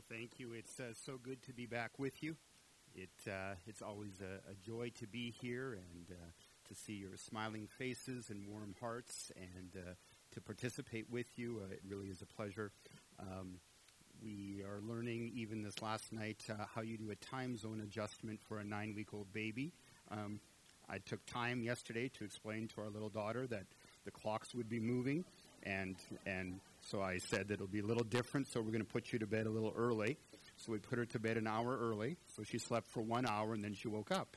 Thank you. It's so good to be back with you. It's always a joy to be here and to see your smiling faces and warm hearts and to participate with you. It really is a pleasure. We are learning even this last night how you do a time zone adjustment for a 9-week-old baby. I took time yesterday to explain to our little daughter that the clocks would be moving, and so I said that it'll be a little different, so we're going to put you to bed a little early. So we put her to bed an hour early, so she slept for 1 hour, and then she woke up.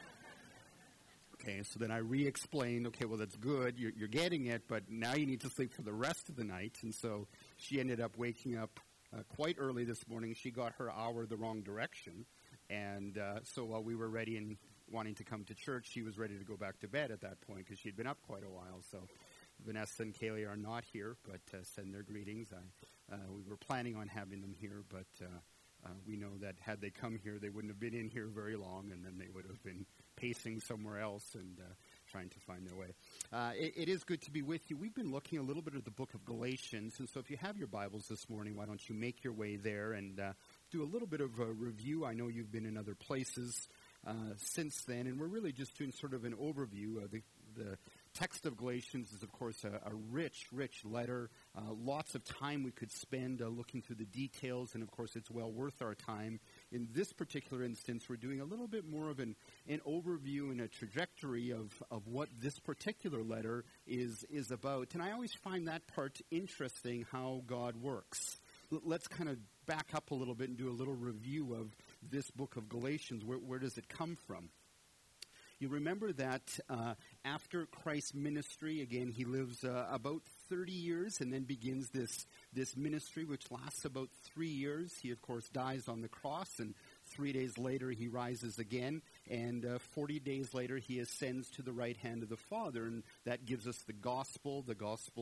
Okay, so then I re-explained, okay, well, that's good, you're getting it, but now you need to sleep for the rest of the night. And so she ended up waking up quite early this morning. She got her hour the wrong direction, and so while we were ready and wanting to come to church, she was ready to go back to bed at that point because she'd been up quite a while. So Vanessa and Kaylee are not here, but send their greetings. We were planning on having them here, but we know that had they come here, they wouldn't have been in here very long, and then they would have been pacing somewhere else and trying to find their way. It is good to be with you. We've been looking a little bit at the book of Galatians, and so if you have your Bibles this morning, why don't you make your way there and do a little bit of a review. I know you've been in other places since then, and we're really just doing sort of an overview. The text of Galatians is, of course, a rich, rich letter. Lots of time we could spend looking through the details, and, of course, it's well worth our time. In this particular instance, we're doing a little bit more of an overview and a trajectory of what this particular letter is about. And I always find that part interesting, how God works. Let's kind of back up a little bit and do a little review of this book of Galatians. Where does it come from? You remember that after Christ's ministry, again, he lives about 30 years and then begins this ministry, which lasts about 3 years. He, of course, dies on the cross, and 3 days later he rises again, and 40 days later he ascends to the right hand of the Father, and that gives us the gospel, the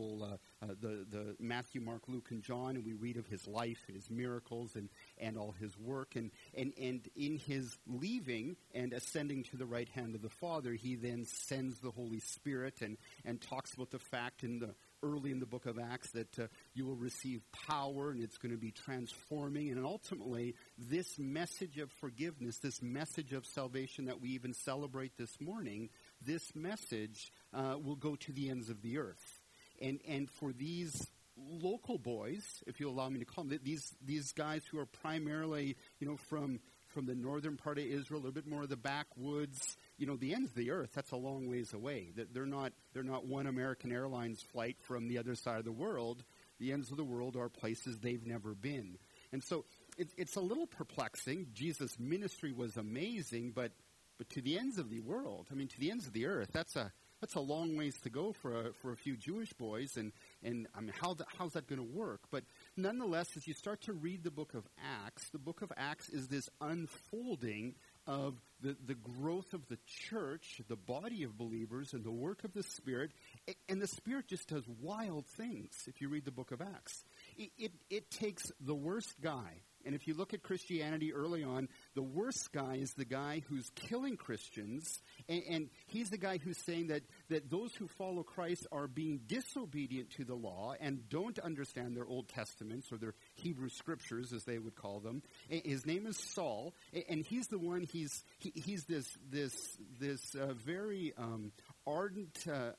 Matthew, Mark, Luke, and John, and we read of his life, his miracles, and all his work, and in his leaving and ascending to the right hand of the Father, he then sends the Holy Spirit and talks about the fact early in the book of Acts that you will receive power and it's going to be transforming. And ultimately, this message of forgiveness, this message of salvation that we even celebrate this morning, this message will go to the ends of the earth. And for these local boys, if you allow me to call them, these guys who are primarily, from the northern part of Israel, a little bit more of the backwoods, the ends of the earth, that's a long ways away. They're not one American Airlines flight from the other side of the world. The ends of the world are places they've never been. And so it's a little perplexing. Jesus' ministry was amazing, but to the ends of the world, to the ends of the earth, that's a long ways to go for a few Jewish boys, and how's that going to work? But nonetheless, as you start to read the book of Acts is this unfolding of the growth of the church, the body of believers, and the work of the Spirit. And the Spirit just does wild things if you read the book of Acts. It takes the worst guy. And if you look at Christianity early on, the worst guy is the guy who's killing Christians, and he's the guy who's saying that those who follow Christ are being disobedient to the law and don't understand their Old Testaments, or their Hebrew Scriptures, as they would call them. His name is Saul, and he's the one, he's this very ardent,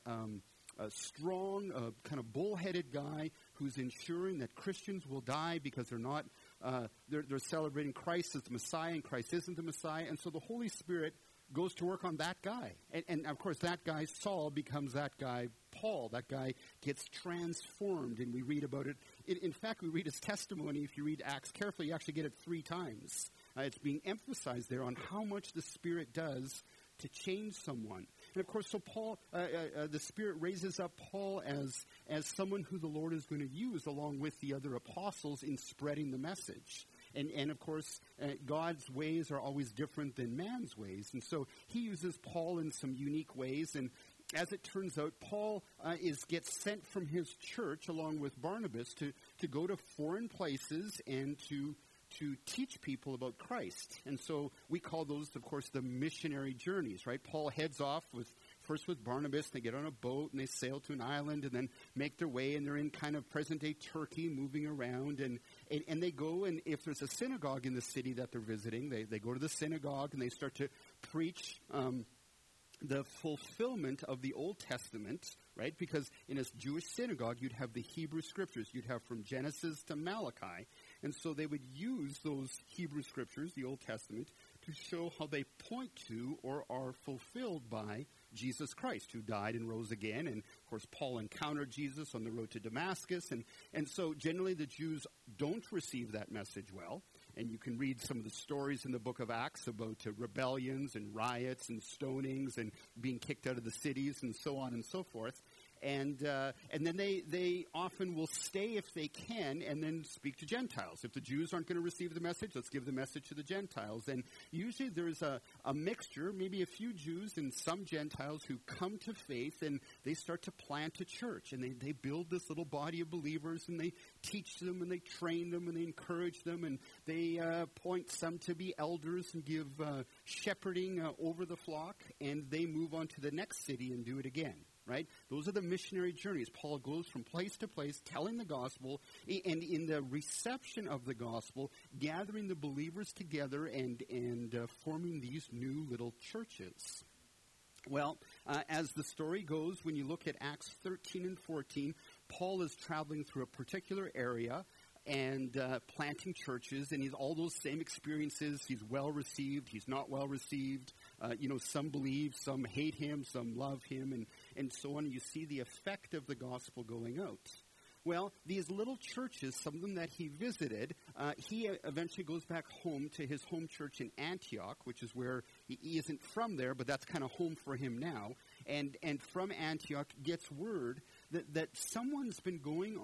strong, kind of bullheaded guy who's ensuring that Christians will die because they're not they're celebrating Christ as the Messiah, and Christ isn't the Messiah. And so the Holy Spirit goes to work on that guy. And of course, that guy, Saul, becomes that guy, Paul. That guy gets transformed, and we read about it. In fact, we read his testimony. If you read Acts carefully, you actually get it 3 times. It's being emphasized there on how much the Spirit does to change someone. And of course, so Paul, the Spirit raises up Paul as someone who the Lord is going to use along with the other apostles in spreading the message. And of course, God's ways are always different than man's ways. And so he uses Paul in some unique ways. And as it turns out, Paul gets sent from his church along with Barnabas to go to foreign places and to teach people about Christ. And so we call those, of course, the missionary journeys, right? Paul heads off first with Barnabas. They get on a boat and they sail to an island and then make their way, and they're in kind of present-day Turkey, moving around. And they go, and if there's a synagogue in the city that they're visiting, they go to the synagogue and they start to preach the fulfillment of the Old Testament, right? Because in a Jewish synagogue, you'd have the Hebrew Scriptures. You'd have from Genesis to Malachi. And so they would use those Hebrew Scriptures, the Old Testament, to show how they point to or are fulfilled by Jesus Christ, who died and rose again. And, of course, Paul encountered Jesus on the road to Damascus. And so generally the Jews don't receive that message well. And you can read some of the stories in the book of Acts about rebellions and riots and stonings and being kicked out of the cities and so on and so forth. And then they often will stay if they can and then speak to Gentiles. If the Jews aren't going to receive the message, let's give the message to the Gentiles. And usually there's a mixture, maybe a few Jews and some Gentiles who come to faith, and they start to plant a church. And they build this little body of believers, and they teach them, and they train them, and they encourage them, and they appoint some to be elders and give shepherding over the flock, and they move on to the next city and do it again. Right? Those are the missionary journeys. Paul goes from place to place telling the gospel, and in the reception of the gospel, gathering the believers together and forming these new little churches. Well, as the story goes, when you look at Acts 13 and 14, Paul is traveling through a particular area and planting churches, and he's all those same experiences. He's well received, he's not well received. Some believe, some hate him, some love him, and so on. You see the effect of the gospel going out. Well, these little churches, some of them that he visited, he eventually goes back home to his home church in Antioch, which is where he isn't from there, but that's kind of home for him now. And from Antioch gets word that someone's been going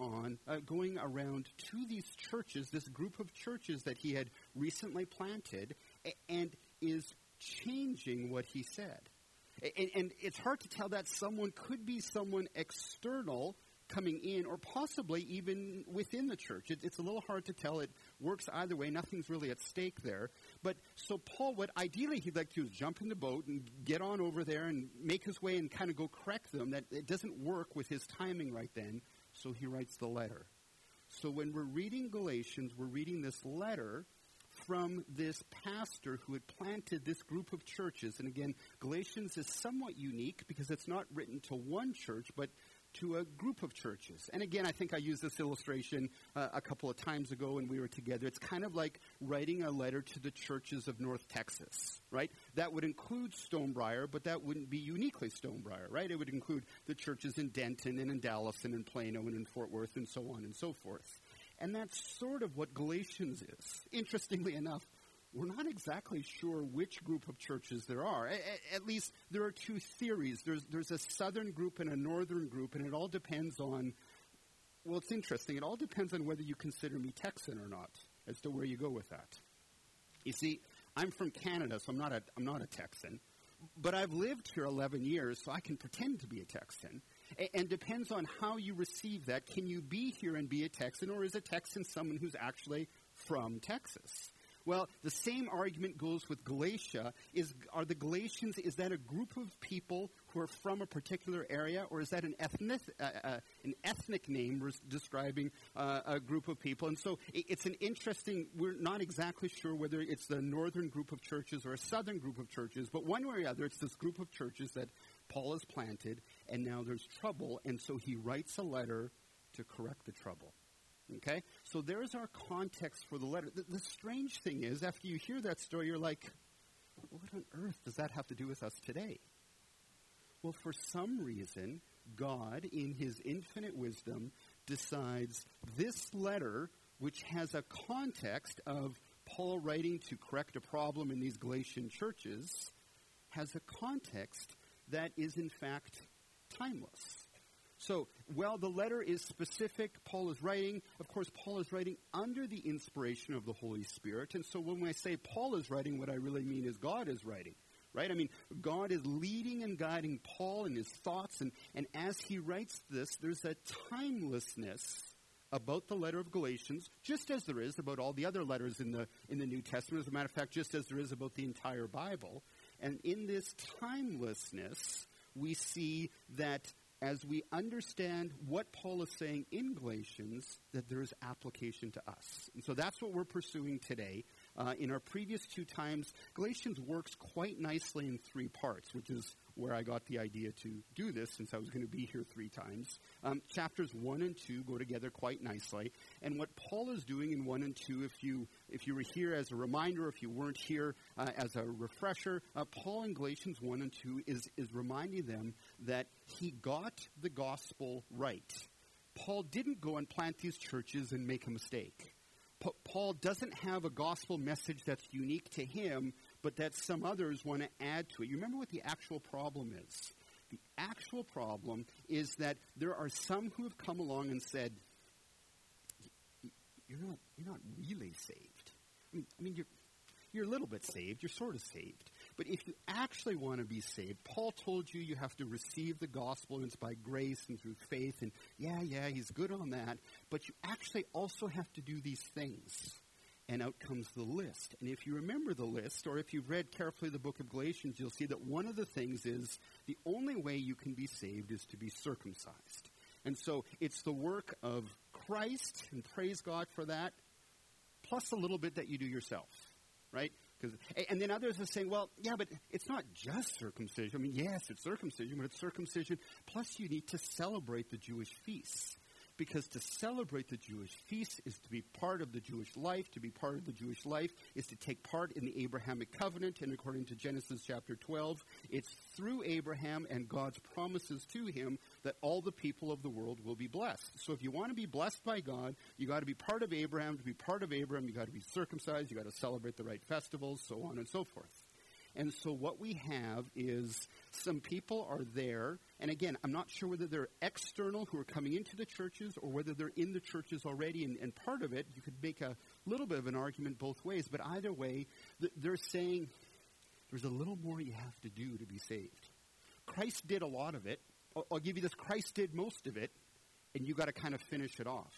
around to these churches, this group of churches that he had recently planted, and is changing what he said. And it's hard to tell that someone could be someone external coming in, or possibly even within the church. It's a little hard to tell. It works either way. Nothing's really at stake there. But so Paul, what ideally he'd like to do is jump in the boat and get on over there and make his way and kind of go correct them. That it doesn't work with his timing right then, so he writes the letter. So when we're reading Galatians, we're reading this letter from this pastor who had planted this group of churches. And again, Galatians is somewhat unique because it's not written to one church, but to a group of churches. And again, I think I used this illustration a couple of times ago when we were together. It's kind of like writing a letter to the churches of North Texas, right? That would include Stonebriar, but that wouldn't be uniquely Stonebriar, right? It would include the churches in Denton and in Dallas and in Plano and in Fort Worth and so on and so forth. And that's sort of what Galatians is. Interestingly enough, we're not exactly sure which group of churches there are. At least there are two theories. There's a southern group and a northern group, and it all depends on, well, it's interesting. It all depends on whether you consider me Texan or not, as to where you go with that. You see, I'm from Canada, so I'm not a Texan. But I've lived here 11 years, so I can pretend to be a Texan. And depends on how you receive that. Can you be here and be a Texan, or is a Texan someone who's actually from Texas? Well, the same argument goes with Galatia. Are the Galatians, is that a group of people who are from a particular area, or is that an ethnic name describing a group of people? And so it's an interesting, we're not exactly sure whether it's the northern group of churches or a southern group of churches, but one way or the other, it's this group of churches that Paul has planted, and now there's trouble, and so he writes a letter to correct the trouble. Okay? So there's our context for the letter. The strange thing is, after you hear that story, you're like, what on earth does that have to do with us today? Well, for some reason, God, in his infinite wisdom, decides this letter, which has a context of Paul writing to correct a problem in these Galatian churches, has a context that is, in fact, timeless. So, while the letter is specific, Paul is writing, of course, Paul is writing under the inspiration of the Holy Spirit. And so when I say Paul is writing, what I really mean is God is writing, right? I mean, God is leading and guiding Paul in his thoughts. And as he writes this, there's a timelessness about the letter of Galatians, just as there is about all the other letters in the New Testament. As a matter of fact, just as there is about the entire Bible. And in this timelessness, we see that as we understand what Paul is saying in Galatians, that there is application to us. And so that's what we're pursuing today. In our previous 2 times, Galatians works quite nicely in 3 parts, which is where I got the idea to do this, since I was going to be here 3 times. Chapters 1 and 2 go together quite nicely. And what Paul is doing in 1 and 2, if you were here as a reminder, if you weren't here as a refresher, Paul in Galatians 1 and 2 is reminding them that he got the gospel right. Paul didn't go and plant these churches and make a mistake. Paul doesn't have a gospel message that's unique to him, but that some others want to add to it. You remember what the actual problem is? The actual problem is that there are some who have come along and said, you're not really saved. I mean, you're a little bit saved. You're sort of saved. But if you actually want to be saved, Paul told you have to receive the gospel, and it's by grace and through faith. And yeah, he's good on that. But you actually also have to do these things. And out comes the list. And if you remember the list, or if you've read carefully the book of Galatians, you'll see that one of the things is the only way you can be saved is to be circumcised. And so it's the work of Christ, and praise God for that, plus a little bit that you do yourself, right? And then others are saying, well, yeah, but it's not just circumcision. I mean, yes, it's circumcision, but it's circumcision, plus you need to celebrate the Jewish feasts. Because to celebrate the Jewish feast is to be part of the Jewish life. To be part of the Jewish life is to take part in the Abrahamic covenant. And according to Genesis chapter 12, it's through Abraham and God's promises to him that all the people of the world will be blessed. So if you want to be blessed by God, you got to be part of Abraham. To be part of Abraham, you got to be circumcised. You got to celebrate the right festivals, so on and so forth. And so what we have is some people are there, and again, I'm not sure whether they're external who are coming into the churches or whether they're in the churches already, and part of it, you could make a little bit of an argument both ways, but either way, they're saying there's a little more you have to do to be saved. Christ did a lot of it. I'll give you this, Christ did most of it, and you got to kind of finish it off.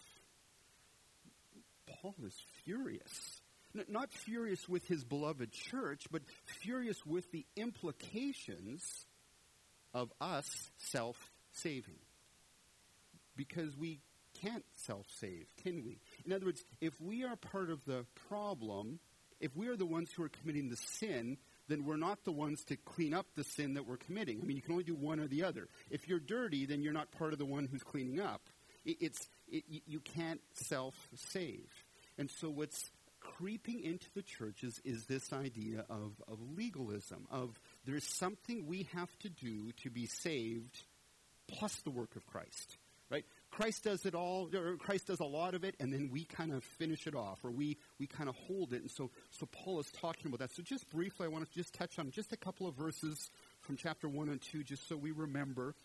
Paul is furious. Not furious with his beloved church, but furious with the implications of us self-saving. Because we can't self-save, can we? In other words, if we are part of the problem, if we are the ones who are committing the sin, then we're not the ones to clean up the sin that we're committing. I mean, you can only do one or the other. If you're dirty, then you're not part of the one who's cleaning up. You can't self-save. And so what's creeping into the churches is this idea of legalism, of there's something we have to do to be saved, plus the work of Christ, right? Christ does it all, or Christ does a lot of it, and then we kind of finish it off, or we kind of hold it. And so Paul is talking about that. So just briefly, I want to just touch on just a couple of verses from chapter 1 and 2, just so we remember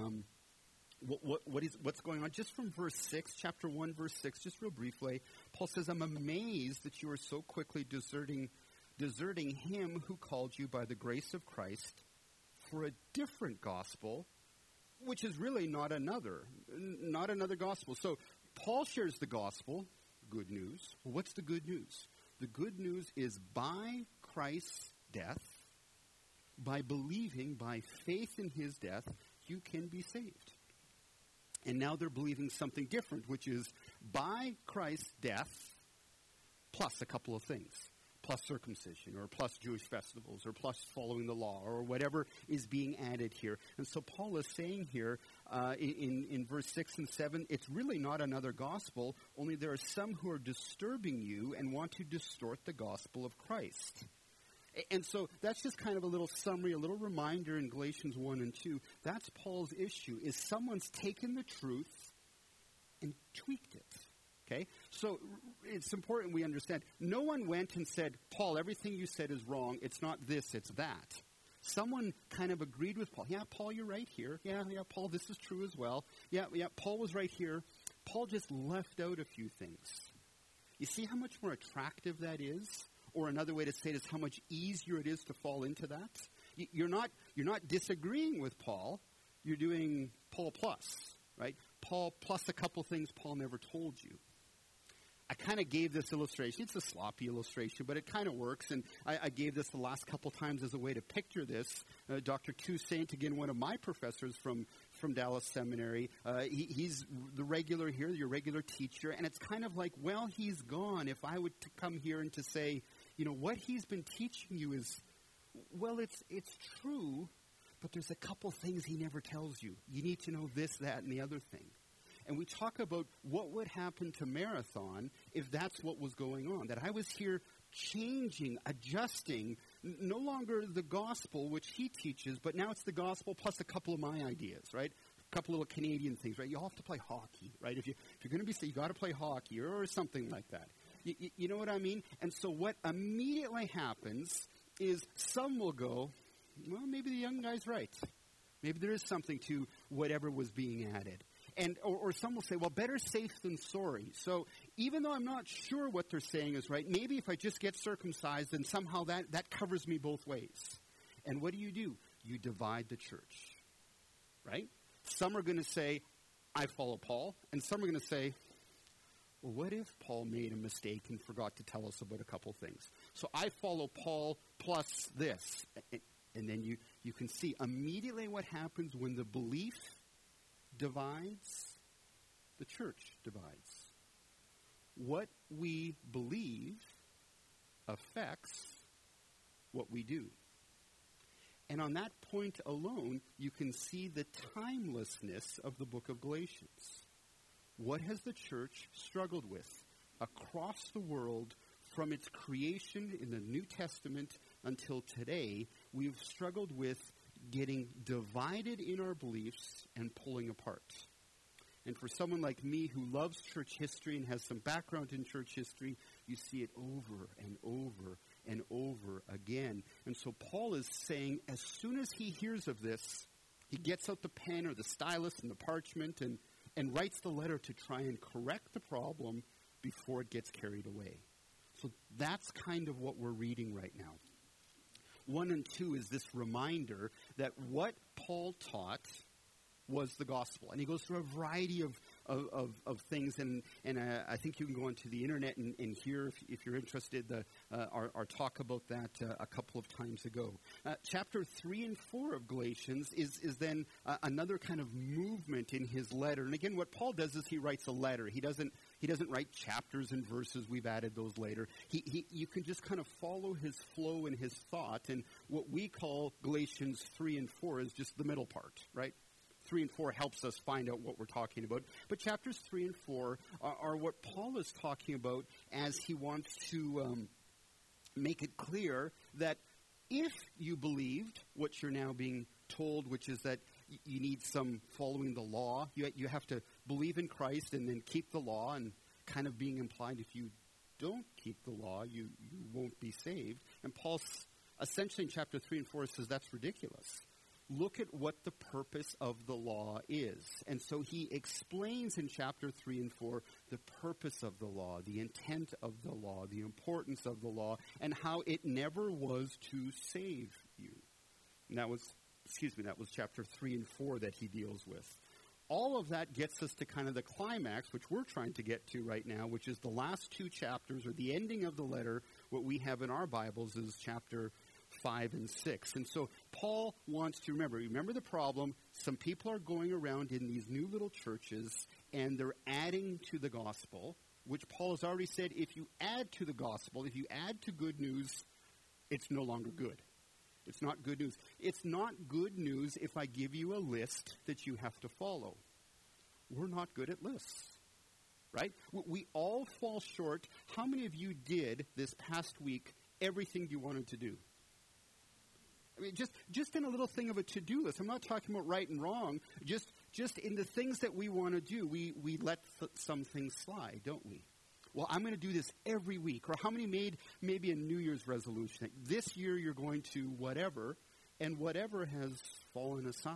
what's going on. Just from verse 6, chapter 1, verse 6, just real briefly, Paul says, I'm amazed that you are so quickly deserting him who called you by the grace of Christ for a different gospel, which is really not another gospel. So Paul shares the gospel, good news. Well, what's the good news? The good news is by Christ's death, by believing, by faith in his death, you can be saved. And now they're believing something different, which is by Christ's death, plus a couple of things. Plus circumcision, or plus Jewish festivals, or plus following the law, or whatever is being added here. And so Paul is saying here in verse 6 and 7, it's really not another gospel, only there are some who are disturbing you and want to distort the gospel of Christ. And so that's just kind of a little summary, a little reminder in Galatians 1 and 2. That's Paul's issue, is someone's taken the truth and tweaked it. Okay? So it's important we understand. No one went and said, Paul, everything you said is wrong. It's not this, it's that. Someone kind of agreed with Paul. Yeah, Paul, you're right here. Yeah, Paul, this is true as well. Yeah, Paul was right here. Paul just left out a few things. You see how much more attractive that is? Or another way to say it is how much easier it is to fall into that. You're not disagreeing with Paul. You're doing Paul plus, right? Paul plus a couple things Paul never told you. I kind of gave this illustration. It's a sloppy illustration, but it kind of works. And I gave this the last couple times as a way to picture this. Dr. Toussaint, again, one of my professors from from Dallas Seminary. He's the regular here, your regular teacher. And it's kind of like, well, he's gone. If I would to come here and to say, what he's been teaching you is, well, it's true, but there's a couple things he never tells you. You need to know this, that, and the other thing. And we talk about what would happen to Marathon if that's what was going on. That I was here changing, adjusting, no longer the gospel, which he teaches, but now it's the gospel plus a couple of my ideas, right? A couple little Canadian things, right? You all have to play hockey, right? If you're going to be, you got to play hockey or something like that. You know what I mean? And so what immediately happens is some will go, well, maybe the young guy's right. Maybe there is something to whatever was being added. Or some will say, well, better safe than sorry. So even though I'm not sure what they're saying is right, maybe if I just get circumcised, then somehow that covers me both ways. And what do? You divide the church, right? Some are going to say, I follow Paul. And some are going to say, well, what if Paul made a mistake and forgot to tell us about a couple things? So I follow Paul plus this. And then you can see immediately what happens when the belief divides, the church divides. What we believe affects what we do. And on that point alone, you can see the timelessness of the book of Galatians. What has the church struggled with across the world from its creation in the New Testament until today? We've struggled with getting divided in our beliefs and pulling apart. And for someone like me who loves church history and has some background in church history, you see it over and over and over again. And so Paul is saying, as soon as he hears of this, he gets out the pen or the stylus and the parchment and writes the letter to try and correct the problem before it gets carried away. So that's kind of what we're reading right now. 1 and 2 is this reminder that what Paul taught was the gospel. And he goes through a variety of things, and I think you can go onto the internet and hear, if you're interested, our talk about that a couple of times ago. Chapter 3 and 4 of Galatians is then another kind of movement in his letter. And again, what Paul does is he writes a letter. He doesn't write chapters and verses. We've added those later. You can just kind of follow his flow and his thought, and what we call Galatians 3 and 4 is just the middle part, right? 3 and 4 helps us find out what we're talking about. But chapters 3 and 4 are what Paul is talking about as he wants to make it clear that if you believed what you're now being told, which is that you need some following the law, you have to believe in Christ and then keep the law, and kind of being implied if you don't keep the law, you won't be saved. And Paul essentially in chapter 3 and 4 says that's ridiculous. Look at what the purpose of the law is. And so he explains in chapter 3 and 4 the purpose of the law, the intent of the law, the importance of the law, and how it never was to save you. And that was chapter 3 and 4 that he deals with. All of that gets us to kind of the climax, which we're trying to get to right now, which is the last two chapters, or the ending of the letter. What we have in our Bibles is chapter 5 and 6. And so Paul wants to remember the problem. Some people are going around in these new little churches, and they're adding to the gospel, which Paul has already said, if you add to the gospel, if you add to good news, it's no longer good. It's not good news. It's not good news if I give you a list that you have to follow. We're not good at lists, right? We all fall short. How many of you did this past week everything you wanted to do? I mean, just in a little thing of a to-do list. I'm not talking about right and wrong. Just in the things that we want to do, we let some things slide, don't we? Well, I'm going to do this every week. Or how many made maybe a New Year's resolution? Like, this year you're going to whatever, and whatever has fallen aside.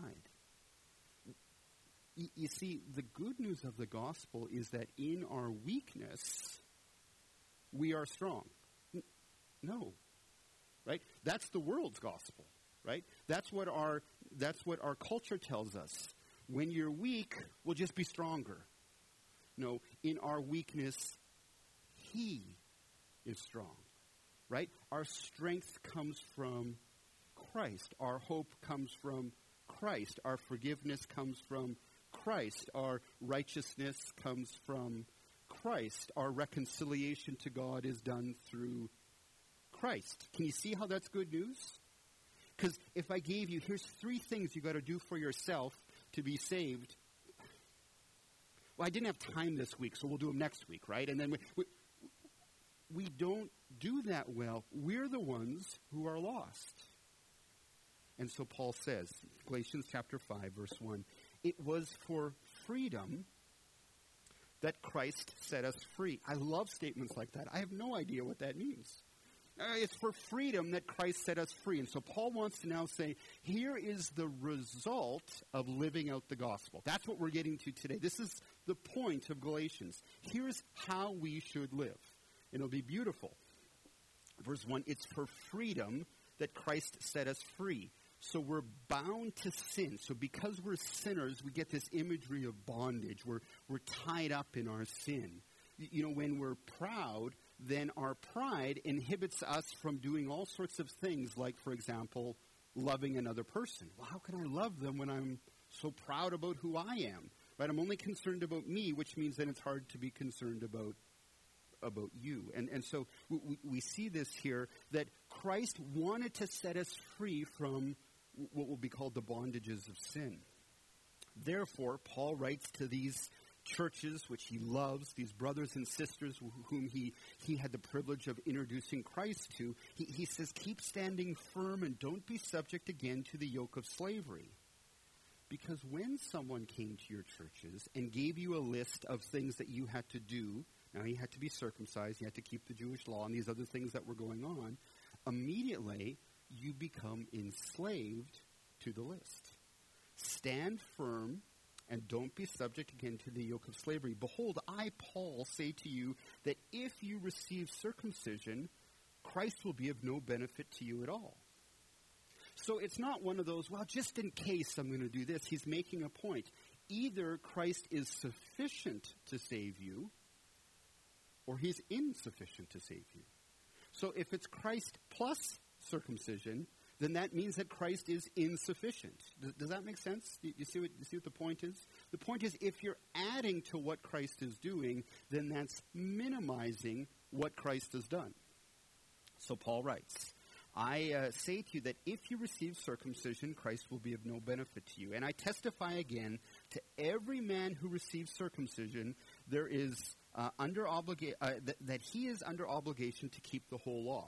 You see, the good news of the gospel is that in our weakness, we are strong. No. Right? That's the world's gospel, right? That's what our culture tells us. When you're weak, we'll just be stronger. No, in our weakness, He is strong, right? Our strength comes from Christ. Our hope comes from Christ. Our forgiveness comes from Christ. Our righteousness comes from Christ. Our reconciliation to God is done through Christ. Can you see how that's good news? Because if I gave you, here's 3 things you got to do for yourself to be saved. Well, I didn't have time this week, so we'll do them next week, right? And then we don't do that well. We're the ones who are lost. And so Paul says, Galatians chapter 5, verse 1, it was for freedom that Christ set us free. I love statements like that. I have no idea what that means. It's for freedom that Christ set us free. And so Paul wants to now say, here is the result of living out the gospel. That's what we're getting to today. This is the point of Galatians. Here's how we should live. And it'll be beautiful. Verse 1, it's for freedom that Christ set us free. So we're bound to sin. So because we're sinners, we get this imagery of bondage. We're tied up in our sin. You know, when we're proud, then our pride inhibits us from doing all sorts of things, like, for example, loving another person. Well, how can I love them when I'm so proud about who I am? Right? I'm only concerned about me, which means then it's hard to be concerned about you. And so we see this here, that Christ wanted to set us free from what will be called the bondages of sin. Therefore, Paul writes to these churches which he loves, these brothers and sisters whom he had the privilege of introducing Christ to, he says, keep standing firm and don't be subject again to the yoke of slavery. Because when someone came to your churches and gave you a list of things that you had to do, now you had to be circumcised, you had to keep the Jewish law and these other things that were going on, immediately you become enslaved to the list. Stand firm and don't be subject again to the yoke of slavery. Behold, I, Paul, say to you that if you receive circumcision, Christ will be of no benefit to you at all. So it's not one of those, well, just in case I'm going to do this. He's making a point. Either Christ is sufficient to save you, or he's insufficient to save you. So if it's Christ plus circumcision, then that means that Christ is insufficient. Does that make sense? You see what the point is? The point is, if you're adding to what Christ is doing, then that's minimizing what Christ has done. So Paul writes, I say to you that if you receive circumcision, Christ will be of no benefit to you. And I testify again, to every man who receives circumcision, there is that he is under obligation to keep the whole law.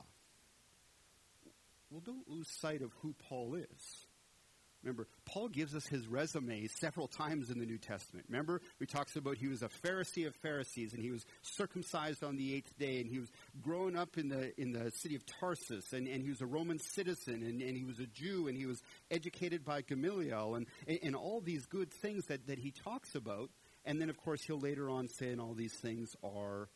Well, don't lose sight of who Paul is. Remember, Paul gives us his resume several times in the New Testament. Remember, he talks about he was a Pharisee of Pharisees, and he was circumcised on the 8th day, and he was grown up in the city of Tarsus, and he was a Roman citizen, and he was a Jew, and he was educated by Gamaliel, and all these good things that he talks about. And then, of course, he'll later on say, and all these things are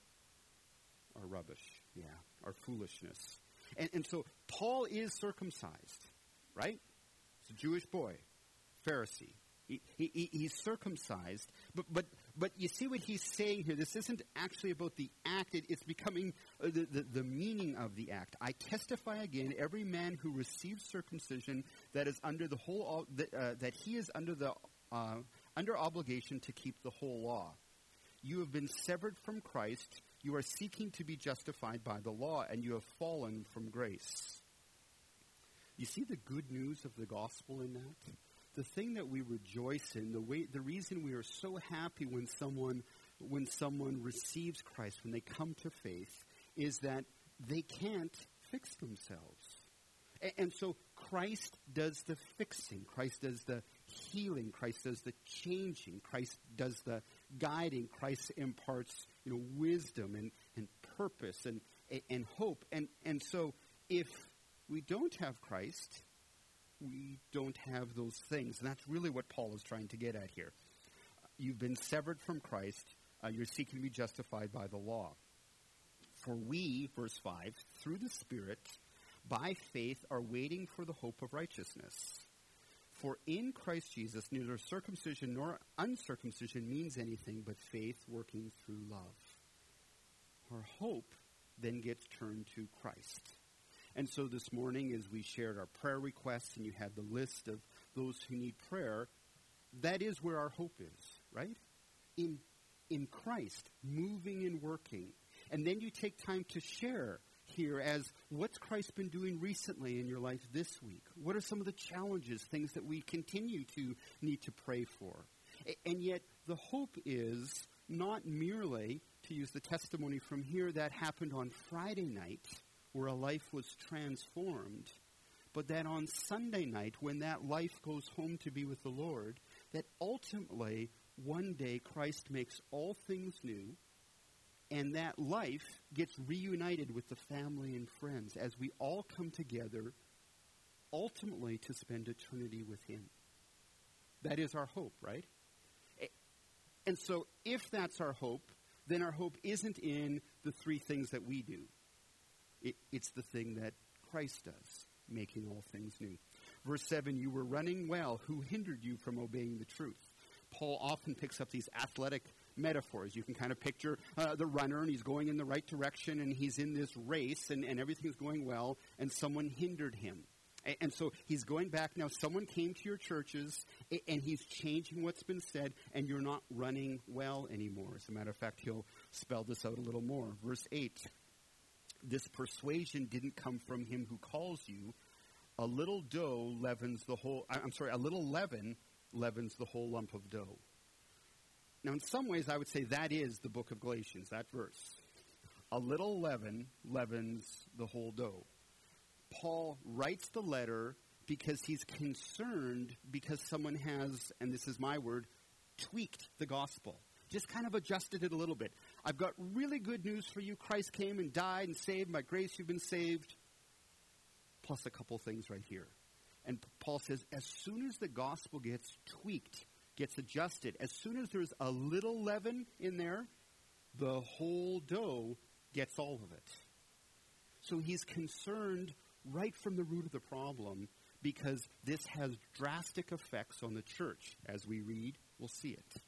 rubbish, are foolishness. And so Paul is circumcised, right? He's a Jewish boy, Pharisee. He's circumcised. But you see what he's saying here. This isn't actually about the act. It's becoming the meaning of the act. I testify again, every man who receives circumcision that is under the whole that he is under obligation to keep the whole law. You have been severed from Christ. You are seeking to be justified by the law, and you have fallen from grace. You see the good news of the gospel in that? The thing that we rejoice in, the reason we are so happy when someone receives Christ, when they come to faith, is that they can't fix themselves. And so Christ does the fixing. Christ does the healing. Christ does the changing. Christ does the guiding. Christ imparts, wisdom and purpose and hope. And so if we don't have Christ, we don't have those things. And that's really what Paul is trying to get at here. You've been severed from Christ. You're seeking to be justified by the law. For we, verse 5, through the Spirit, by faith are waiting for the hope of righteousness. For in Christ Jesus, neither circumcision nor uncircumcision means anything but faith working through love. Our hope then gets turned to Christ. And so this morning, as we shared our prayer requests, and you had the list of those who need prayer, that is where our hope is, right? In Christ, moving and working. And then you take time to share here as what's Christ been doing recently in your life this week? What are some of the challenges, things that we continue to need to pray for? And yet the hope is not merely, to use the testimony from here, that happened on Friday night where a life was transformed, but that on Sunday night when that life goes home to be with the Lord, that ultimately one day Christ makes all things new, and that life gets reunited with the family and friends as we all come together ultimately to spend eternity with him. That is our hope, right? And so if that's our hope, then our hope isn't in the three things that we do. It's the thing that Christ does, making all things new. Verse 7, you were running well. Who hindered you from obeying the truth? Paul often picks up these athletic metaphors. You can kind of picture the runner, and he's going in the right direction, and he's in this race, and everything's going well, and someone hindered him. And so he's going back now. Someone came to your churches, and he's changing what's been said, and you're not running well anymore. As a matter of fact, he'll spell this out a little more. Verse 8, this persuasion didn't come from him who calls you. A little leaven leavens the whole lump of dough. Now, in some ways, I would say that is the book of Galatians, that verse. A little leaven leavens the whole dough. Paul writes the letter because he's concerned because someone has, and this is my word, tweaked the gospel. Just kind of adjusted it a little bit. I've got really good news for you. Christ came and died and saved. By grace you've been saved. Plus a couple things right here. And Paul says, as soon as the gospel gets tweaked, gets adjusted, as soon as there's a little leaven in there, the whole dough gets all of it. So he's concerned right from the root of the problem because this has drastic effects on the church. As we read, we'll see it.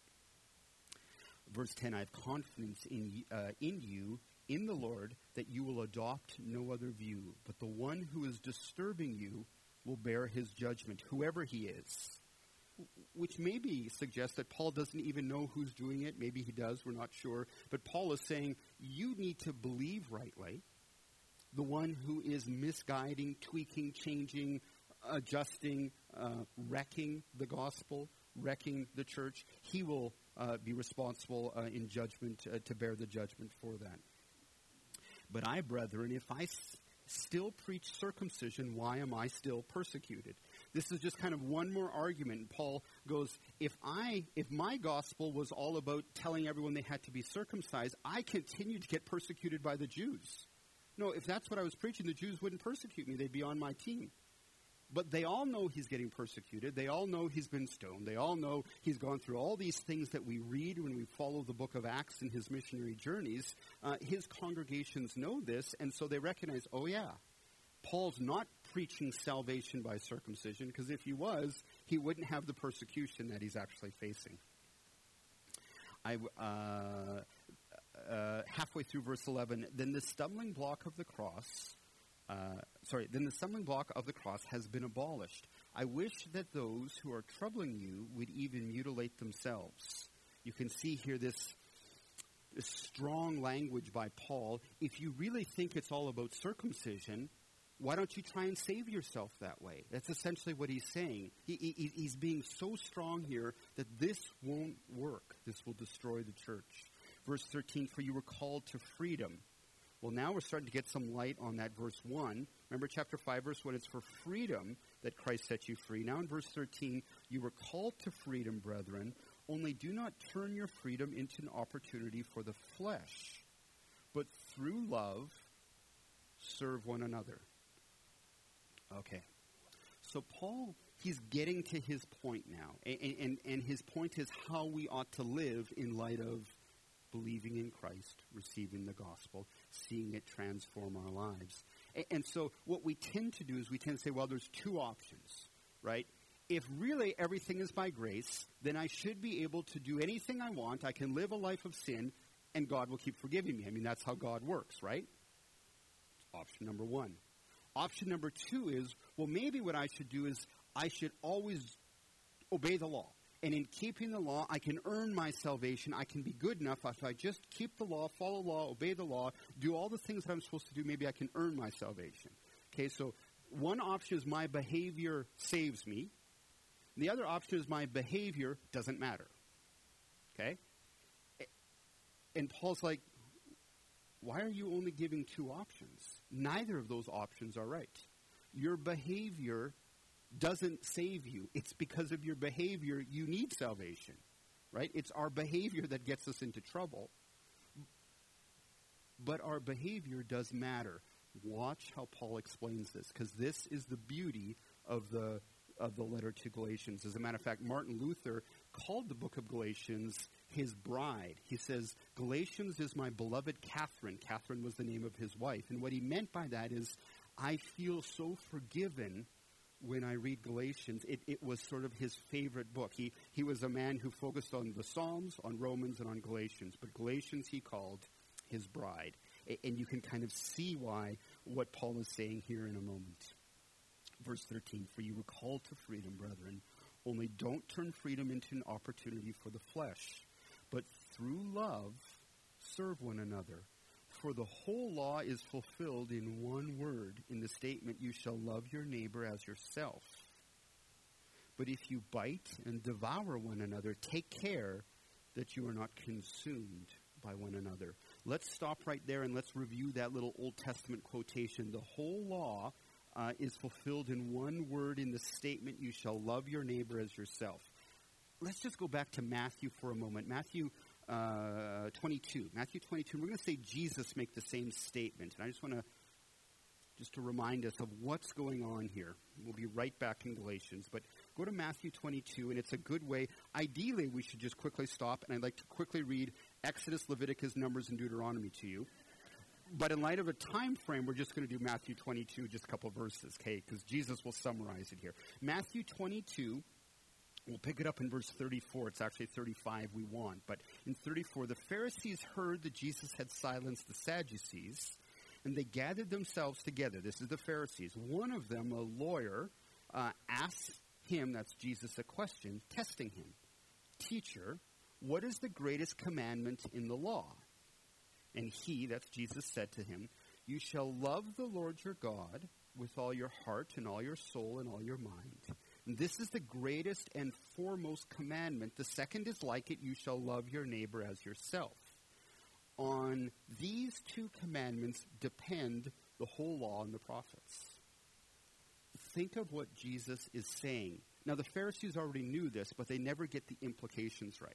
Verse 10, I have confidence in you, in the Lord, that you will adopt no other view, but the one who is disturbing you will bear his judgment, whoever he is. Which maybe suggests that Paul doesn't even know who's doing it. Maybe he does, we're not sure. But Paul is saying, you need to believe rightly. The one who is misguiding, tweaking, changing, adjusting, wrecking the gospel, wrecking the church, he will be responsible in judgment, to bear the judgment for that. But I, brethren, if I still preach circumcision, why am I still persecuted? This is just kind of one more argument. Paul goes, if my gospel was all about telling everyone they had to be circumcised, I continued to get persecuted by the Jews. No, if that's what I was preaching, the Jews wouldn't persecute me. They'd be on my team. But they all know he's getting persecuted. They all know he's been stoned. They all know he's gone through all these things that we read when we follow the book of Acts and his missionary journeys. His congregations know this, and so they recognize, oh yeah, Paul's not preaching salvation by circumcision, because if he was, he wouldn't have the persecution that he's actually facing. Halfway through verse 11, then the stumbling block of the cross has been abolished. I wish that those who are troubling you would even mutilate themselves. You can see here this strong language by Paul. If you really think it's all about circumcision, why don't you try and save yourself that way? That's essentially what he's saying. He's being so strong here that this won't work. This will destroy the church. Verse 13, for you were called to freedom. Well, now we're starting to get some light on that verse 1. Remember chapter 5, verse 1, it's for freedom that Christ set you free. Now in verse 13, you were called to freedom, brethren, only do not turn your freedom into an opportunity for the flesh, but through love, serve one another. Okay. So Paul, he's getting to his point now. And his point is how we ought to live in light of believing in Christ, receiving the gospel, seeing it transform our lives. And so what we tend to do is we tend to say, well, there's two options, right? If really everything is by grace, then I should be able to do anything I want. I can live a life of sin, and God will keep forgiving me. I mean, that's how God works, right? Option number one. Option number two is, well, maybe what I should do is I should always obey the law. And in keeping the law, I can earn my salvation. I can be good enough. If I just keep the law, follow law, obey the law, do all the things that I'm supposed to do, maybe I can earn my salvation. Okay, so one option is my behavior saves me. The other option is my behavior doesn't matter. Okay? And Paul's like, why are you only giving two options? Neither of those options are right. Your behavior doesn't save you. It's because of your behavior you need salvation, right? It's our behavior that gets us into trouble. But our behavior does matter. Watch how Paul explains this, because this is the beauty of the letter to Galatians. As a matter of fact, Martin Luther called the book of Galatians his bride. He says, Galatians is my beloved Catherine. Catherine was the name of his wife. And what he meant by that is, I feel so forgiven when I read Galatians. It was sort of his favorite book. He was a man who focused on the Psalms, on Romans, and on Galatians. But Galatians he called his bride. And you can kind of see why, what Paul is saying here in a moment. Verse 13, for you were called to freedom, brethren. Only don't turn freedom into an opportunity for the flesh, but through love serve one another. For the whole law is fulfilled in one word, in the statement, you shall love your neighbor as yourself. But if you bite and devour one another, take care that you are not consumed by one another. Let's stop right there and let's review that little Old Testament quotation. The whole law is fulfilled in one word, in the statement, you shall love your neighbor as yourself. Let's just go back to Matthew for a moment. Matthew 22. Matthew 22. We're going to say Jesus make the same statement. And I just want to remind us of what's going on here. We'll be right back in Galatians. But go to Matthew 22, and it's a good way. Ideally, we should just quickly stop, and I'd like to quickly read Exodus, Leviticus, Numbers, and Deuteronomy to you. But in light of a time frame, we're just going to do Matthew 22, just a couple verses, okay? Because Jesus will summarize it here. Matthew 22, we'll pick it up in verse 34. It's actually 35 we want. But in 34, the Pharisees heard that Jesus had silenced the Sadducees, and they gathered themselves together. This is the Pharisees. One of them, a lawyer, asked him, that's Jesus, a question, testing him. Teacher, what is the greatest commandment in the law? And he, that's Jesus, said to him, you shall love the Lord your God with all your heart and all your soul and all your mind. And this is the greatest and foremost commandment. The second is like it, you shall love your neighbor as yourself. On these two commandments depend the whole law and the prophets. Think of what Jesus is saying. Now, the Pharisees already knew this, but they never get the implications right.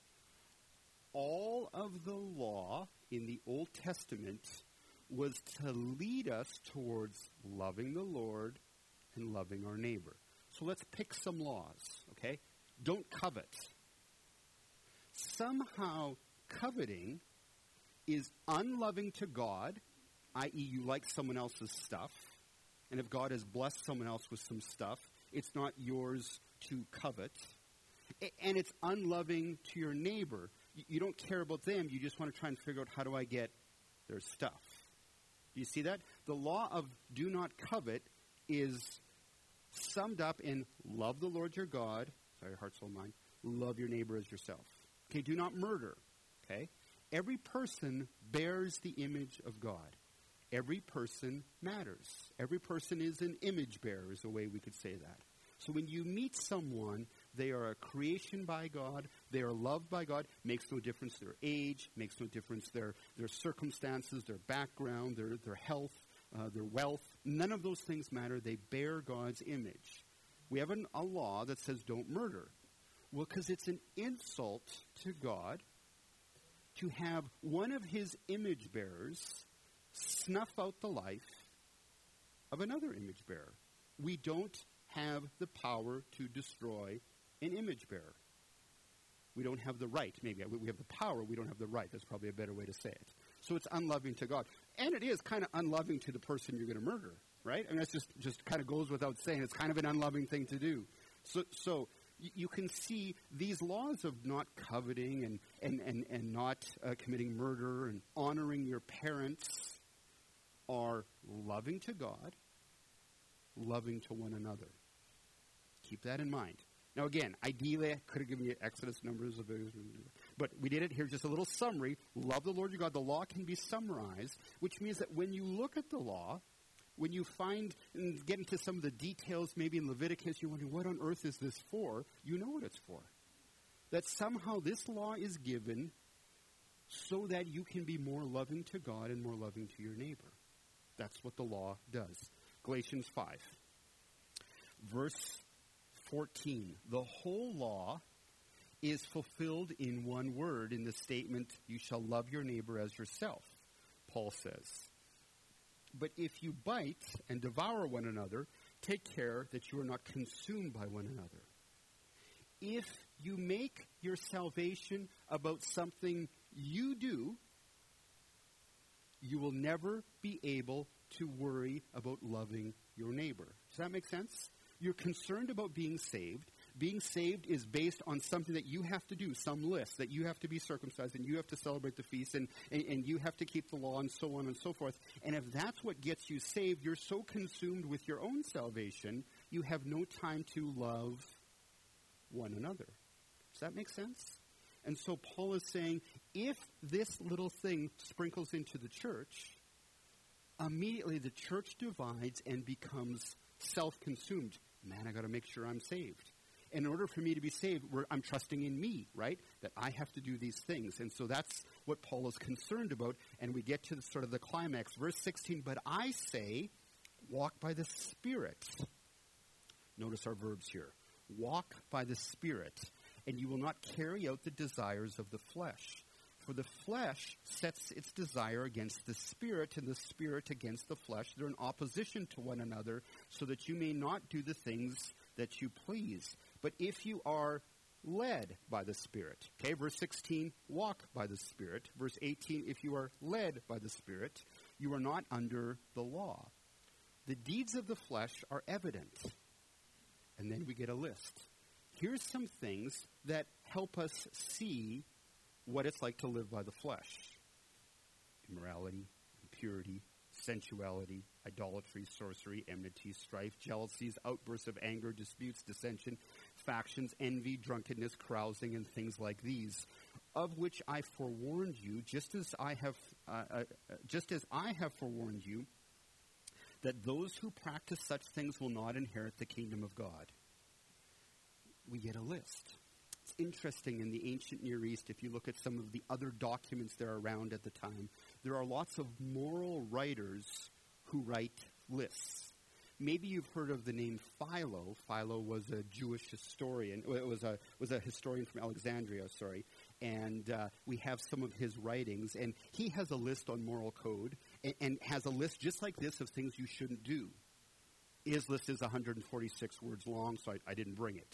All of the law in the Old Testament was to lead us towards loving the Lord and loving our neighbor. So let's pick some laws, okay? Don't covet. Somehow coveting is unloving to God, i.e. you like someone else's stuff, and if God has blessed someone else with some stuff, it's not yours to covet. And it's unloving to your neighbor. You don't care about them. You just want to try and figure out, how do I get their stuff? Do you see that? The law of do not covet is summed up in love the Lord your God. Sorry, heart, soul, mind. Love your neighbor as yourself. Okay, do not murder. Okay? Every person bears the image of God. Every person matters. Every person is an image bearer is the way we could say that. So when you meet someone, they are a creation by God. They are loved by God. Makes no difference their age. Makes no difference their circumstances, their background, their health, their wealth. None of those things matter. They bear God's image. We have a law that says don't murder. Well, because it's an insult to God to have one of his image bearers snuff out the life of another image bearer. We don't have the power to destroy an image bearer. We don't have the right. Maybe we have the power. We don't have the right. That's probably a better way to say it. So it's unloving to God. And it is kind of unloving to the person you're going to murder, right? I mean, that's just kind of goes without saying. It's kind of an unloving thing to do. So you can see these laws of not coveting and not committing murder and honoring your parents are loving to God, loving to one another. Keep that in mind. Now, again, ideally, I could have given you Exodus, Numbers, but we did it. Here's just a little summary. Love the Lord your God. The law can be summarized, which means that when you look at the law, when you find and get into some of the details, maybe in Leviticus, you're wondering, what on earth is this for? You know what it's for. That somehow this law is given so that you can be more loving to God and more loving to your neighbor. That's what the law does. Galatians 5, verse 14. The whole law is fulfilled in one word in the statement, you shall love your neighbor as yourself, Paul says. But if you bite and devour one another, take care that you are not consumed by one another. If you make your salvation about something you do, you will never be able to worry about loving your neighbor. Does that make sense? You're concerned about being saved. Being saved is based on something that you have to do, some list, that you have to be circumcised and you have to celebrate the feast and you have to keep the law and so on and so forth. And if that's what gets you saved, you're so consumed with your own salvation, you have no time to love one another. Does that make sense? And so Paul is saying, if this little thing sprinkles into the church, immediately the church divides and becomes self-consumed. Man, I got to make sure I'm saved. In order for me to be saved, I'm trusting in me, right? That I have to do these things. And so that's what Paul is concerned about. And we get to the sort of the climax. Verse 16, but I say, walk by the Spirit. Notice our verbs here. Walk by the Spirit, and you will not carry out the desires of the flesh. For the flesh sets its desire against the Spirit, and the Spirit against the flesh. They're in opposition to one another, so that you may not do the things that you please. But if you are led by the Spirit, okay, verse 16, walk by the Spirit. Verse 18, if you are led by the Spirit, you are not under the law. The deeds of the flesh are evident. And then we get a list. Here's some things that help us see what it's like to live by the flesh. Immorality, impurity, sensuality, idolatry, sorcery, enmity, strife, jealousies, outbursts of anger, disputes, dissension, factions, envy, drunkenness, carousing, and things like these, of which I forewarned you, just as I have forewarned you, that those who practice such things will not inherit the kingdom of God. We get a list. It's interesting in the ancient Near East, if you look at some of the other documents that are around at the time, there are lots of moral writers who write lists. Maybe you've heard of the name Philo. Philo was a Jewish historian. It was a historian from Alexandria, and we have some of his writings. And he has a list on moral code and has a list just like this of things you shouldn't do. His list is 146 words long, so I didn't bring it.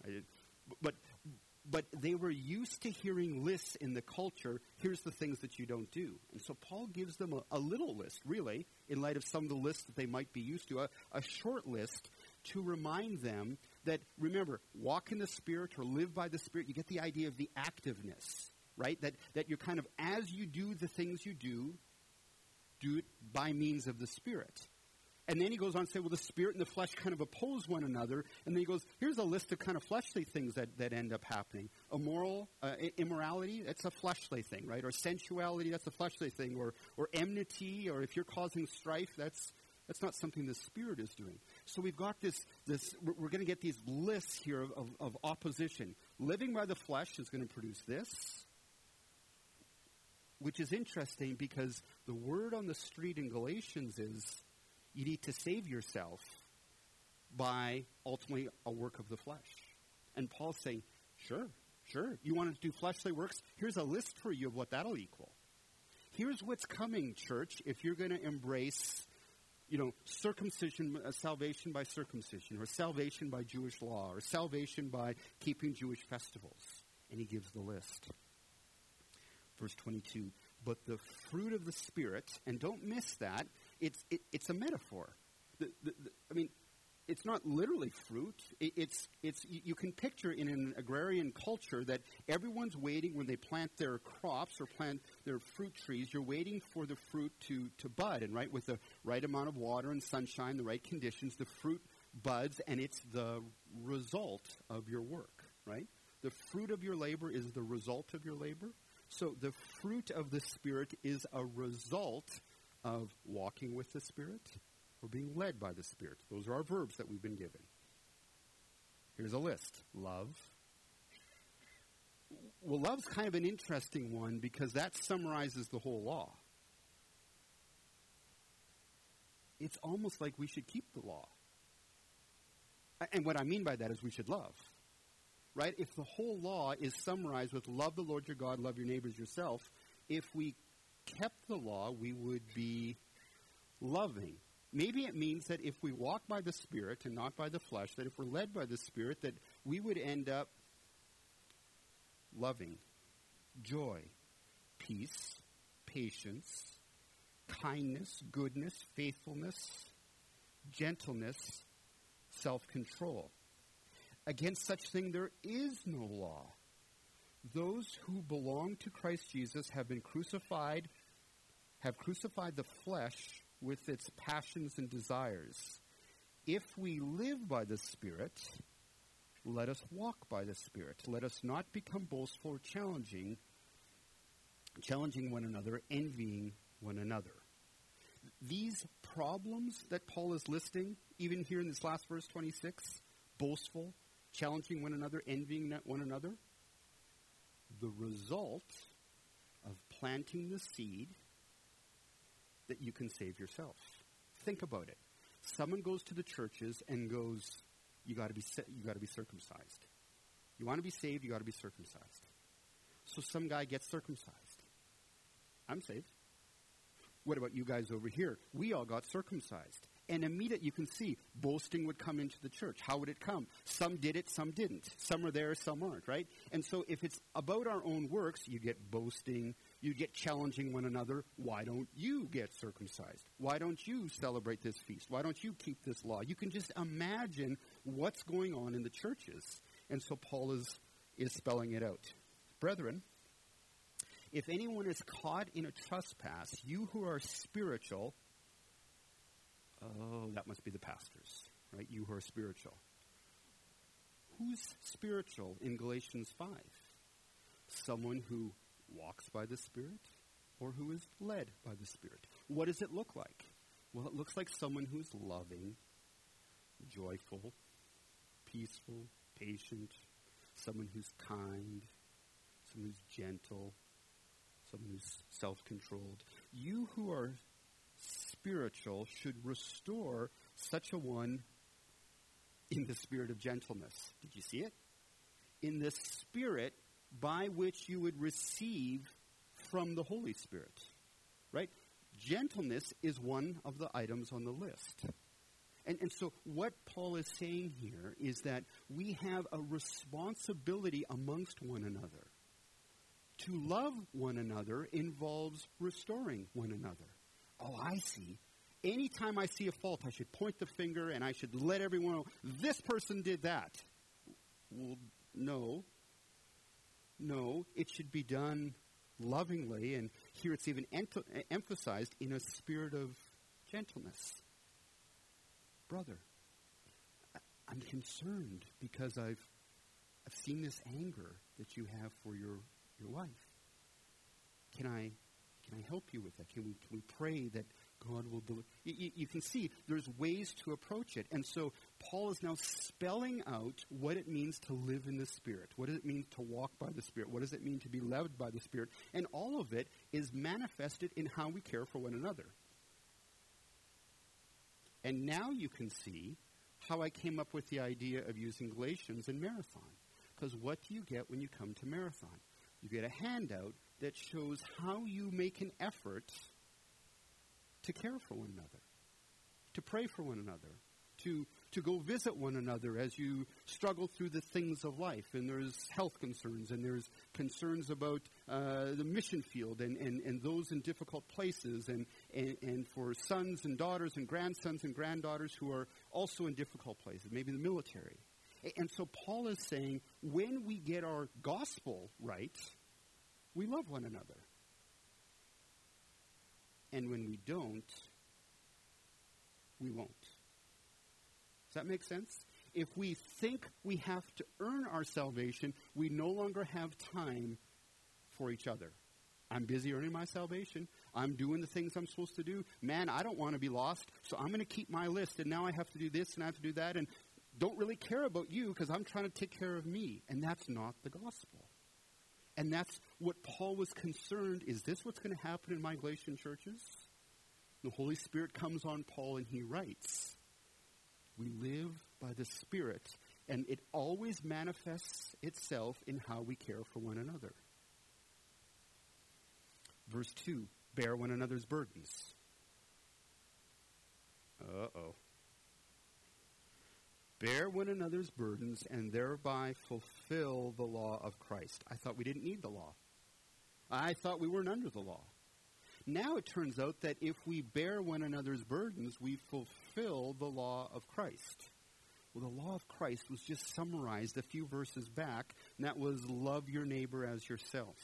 But they were used to hearing lists in the culture. Here's the things that you don't do. And so Paul gives them a little list, really, in light of some of the lists that they might be used to, a short list to remind them that, remember, walk in the Spirit or live by the Spirit. You get the idea of the activeness, right? That you're kind of, as you do the things you do it by means of the Spirit. And then he goes on to say, well, the Spirit and the flesh kind of oppose one another. And then he goes, here's a list of kind of fleshly things that end up happening. Immorality, that's a fleshly thing, right? Or sensuality, that's a fleshly thing. Or enmity, or if you're causing strife, that's not something the Spirit is doing. So we've got this we're going to get these lists here of opposition. Living by the flesh is going to produce this, which is interesting because the word on the street in Galatians is, you need to save yourself by ultimately a work of the flesh. And Paul's saying, sure. You want to do fleshly works? Here's a list for you of what that'll equal. Here's what's coming, church, if you're going to embrace, circumcision, salvation by circumcision, or salvation by Jewish law, or salvation by keeping Jewish festivals. And he gives the list. Verse 22, but the fruit of the Spirit, and don't miss that, it's a metaphor. It's not literally fruit. It's you can picture in an agrarian culture that everyone's waiting when they plant their crops or plant their fruit trees. You're waiting for the fruit to bud, and right with the right amount of water and sunshine, the right conditions, the fruit buds, and it's the result of your work, right? The fruit of your labor is the result of your labor. So the fruit of the Spirit is a result of walking with the Spirit or being led by the Spirit. Those are our verbs that we've been given. Here's a list. Love. Well, love's kind of an interesting one because that summarizes the whole law. It's almost like we should keep the law. And what I mean by that is we should love. Right? If the whole law is summarized with love the Lord your God, love your neighbors yourself, if we kept the law, we would be loving. Maybe it means that if we walk by the Spirit and not by the flesh, that if we're led by the Spirit, that we would end up loving, joy, peace, patience, kindness, goodness, faithfulness, gentleness, self-control. Against such thing there is no law. Those who belong to Christ Jesus have crucified the flesh with its passions and desires. If we live by the Spirit, let us walk by the Spirit. Let us not become boastful or challenging one another, envying one another. These problems that Paul is listing, even here in this last verse 26, boastful, challenging one another, envying one another, the result of planting the seed that you can save yourself. Think about it. Someone goes to the churches and goes, you got to be circumcised. You want to be saved, you got to be circumcised. So some guy gets circumcised. I'm saved. What about you guys over here? We all got circumcised. And immediately you can see boasting would come into the church. How would it come? Some did it, some didn't. Some are there, some aren't, right? And so if it's about our own works, you get boasting, you get challenging one another. Why don't you get circumcised? Why don't you celebrate this feast? Why don't you keep this law? You can just imagine what's going on in the churches. And so Paul is spelling it out. Brethren, if anyone is caught in a trespass, you who are spiritual, oh, that must be the pastors, right? You who are spiritual. Who's spiritual in Galatians 5? Someone who walks by the Spirit or who is led by the Spirit. What does it look like? Well, it looks like someone who's loving, joyful, peaceful, patient, someone who's kind, someone who's gentle, someone who's self-controlled. You who are spiritual should restore such a one in the spirit of gentleness. Did you see it? In the spirit by which you would receive from the Holy Spirit. Right? Gentleness is one of the items on the list. And so what Paul is saying here is that we have a responsibility amongst one another. To love one another involves restoring one another. Oh, I see. Anytime I see a fault, I should point the finger and I should let everyone know, this person did that. Well, no. No, it should be done lovingly, and here it's even emphasized in a spirit of gentleness. Brother, I'm concerned because I've seen this anger that you have for your wife. Can I help you with that? Can we pray that God will deliver? You can see there's ways to approach it. And so Paul is now spelling out what it means to live in the Spirit. What does it mean to walk by the Spirit? What does it mean to be led by the Spirit? And all of it is manifested in how we care for one another. And now you can see how I came up with the idea of using Galatians in Marathon. Because what do you get when you come to Marathon? You get a handout that shows how you make an effort to care for one another, to pray for one another, to go visit one another as you struggle through the things of life. And there's health concerns, and there's concerns about the mission field and those in difficult places, and for sons and daughters and grandsons and granddaughters who are also in difficult places, maybe the military. And so Paul is saying, when we get our gospel right, we love one another. And when we don't, we won't. Does that make sense? If we think we have to earn our salvation, we no longer have time for each other. I'm busy earning my salvation. I'm doing the things I'm supposed to do. Man, I don't want to be lost, so I'm going to keep my list, and now I have to do this and I have to do that, and don't really care about you because I'm trying to take care of me. And that's not the gospel. And that's what Paul was concerned. Is this what's going to happen in my Galatian churches? The Holy Spirit comes on Paul and he writes, we live by the Spirit, and it always manifests itself in how we care for one another. Verse 2, bear one another's burdens. Uh-oh. Bear one another's burdens and thereby fulfill the law of Christ. I thought we didn't need the law. I thought we weren't under the law. Now it turns out that if we bear one another's burdens, we fulfill the law of Christ. Well, the law of Christ was just summarized a few verses back, and that was love your neighbor as yourself.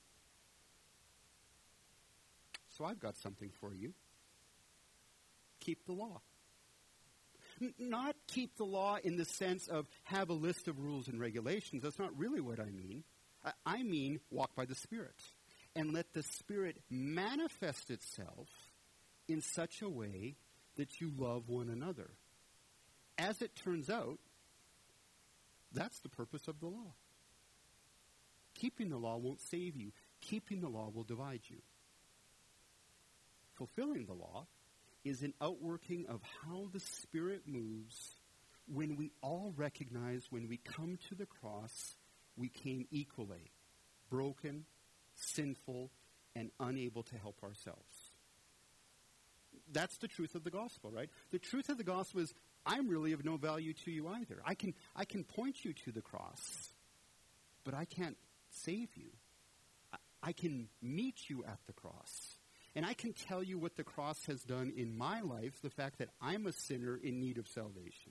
So I've got something for you. Keep the law. Not keep the law in the sense of have a list of rules and regulations. That's not really what I mean. I mean walk by the Spirit. And let the Spirit manifest itself in such a way that you love one another. As it turns out, that's the purpose of the law. Keeping the law won't save you. Keeping the law will divide you. Fulfilling the law is an outworking of how the Spirit moves when we all recognize when we come to the cross, we came equally, broken, sinful, and unable to help ourselves. That's the truth of the gospel, right? The truth of the gospel is I'm really of no value to you either. I can point you to the cross, but I can't save you. I can meet you at the cross. And I can tell you what the cross has done in my life, the fact that I'm a sinner in need of salvation.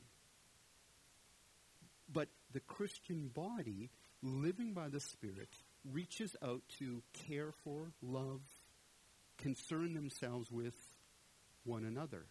But the Christian body, living by the Spirit, reaches out to care for, love, concern themselves with one another.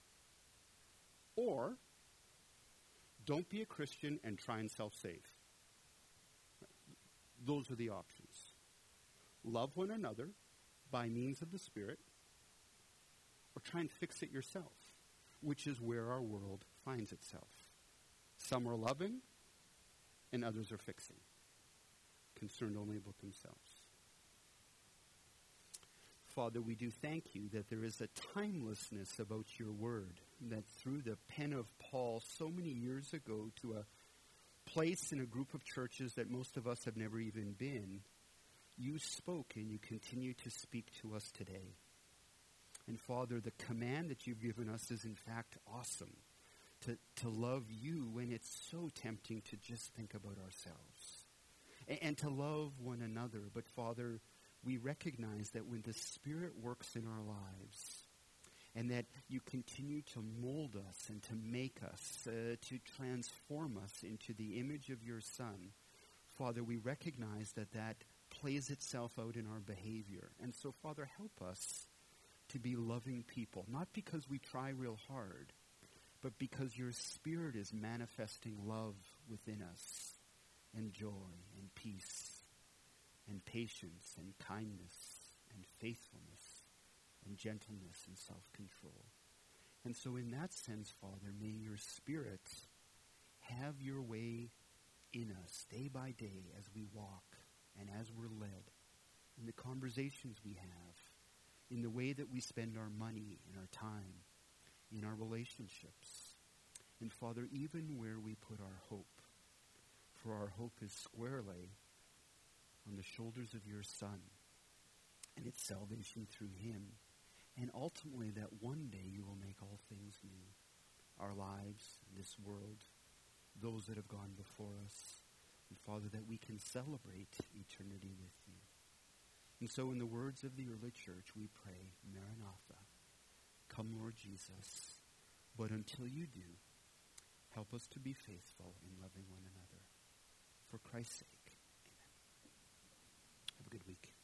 Or, don't be a Christian and try and self-save. Those are the options. Love one another by means of the Spirit, or try and fix it yourself, which is where our world finds itself. Some are loving, and others are fixing, concerned only about themselves. Father, we do thank you that there is a timelessness about your word, that through the pen of Paul so many years ago to a place in a group of churches that most of us have never even been, you spoke and you continue to speak to us today. And Father, the command that you've given us is in fact awesome. To love you when it's so tempting to just think about ourselves. And to love one another. But Father, we recognize that when the Spirit works in our lives, and that you continue to mold us and to make us, to transform us into the image of your Son, Father, we recognize that plays itself out in our behavior. And so, Father, help us to be loving people, not because we try real hard, but because your Spirit is manifesting love within us, and joy, and peace, and patience, and kindness, and faithfulness, and gentleness, and self-control. And so in that sense, Father, may your Spirit have your way in us day by day as we walk and as we're led, in the conversations we have, in the way that we spend our money and our time, in our relationships. And Father, even where we put our hope, for our hope is squarely on the shoulders of your Son, and its salvation through him. And ultimately that one day you will make all things new. Our lives, this world, those that have gone before us. And Father, that we can celebrate eternity with you. And so in the words of the early church, we pray, Maranatha, come Lord Jesus. But until you do, help us to be faithful in loving one another. For Christ's sake, amen. Have a good week.